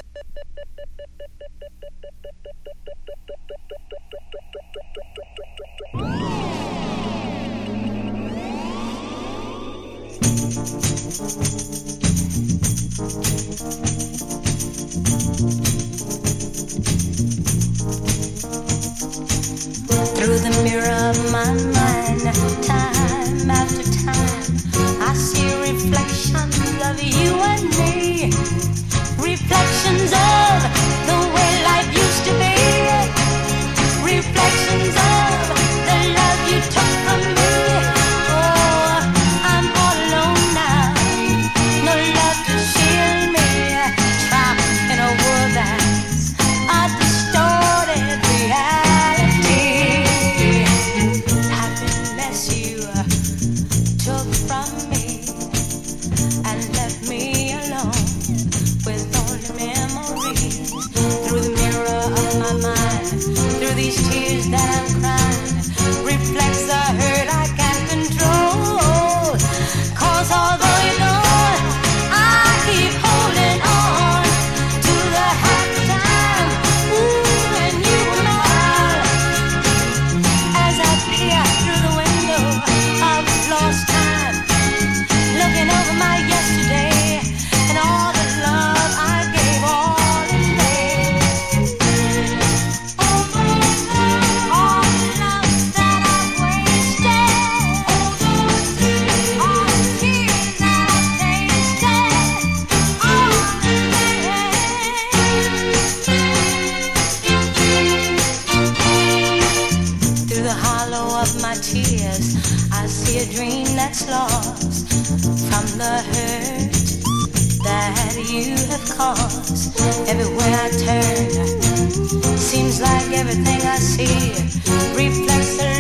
Through the mirror of my mind, time after time, I see reflections of you and me. Reflections of the way life used to be. Reflections of the love you took from me. Oh, I'm all alone now. No love to shield me. Trapped in a world that's a distorted reality. Happiness you took from me and left me alone with only memories. Through the mirror of my mind, through these tears that I'm crying, reflects the hurt I can't control. 'Cause although you're gone, I keep holding on to the happy time. Ooh, and you were mine. As I peer through the window of lost time, looking over my yesterday and all the love I gave all in vain. All the love that I've wasted, all the tears that I've tasted, all in vain. Through the hollow of my tears, I see a dream that's lost from the hurt that you have caused. Everywhere I turn, seems like everything I see reflects the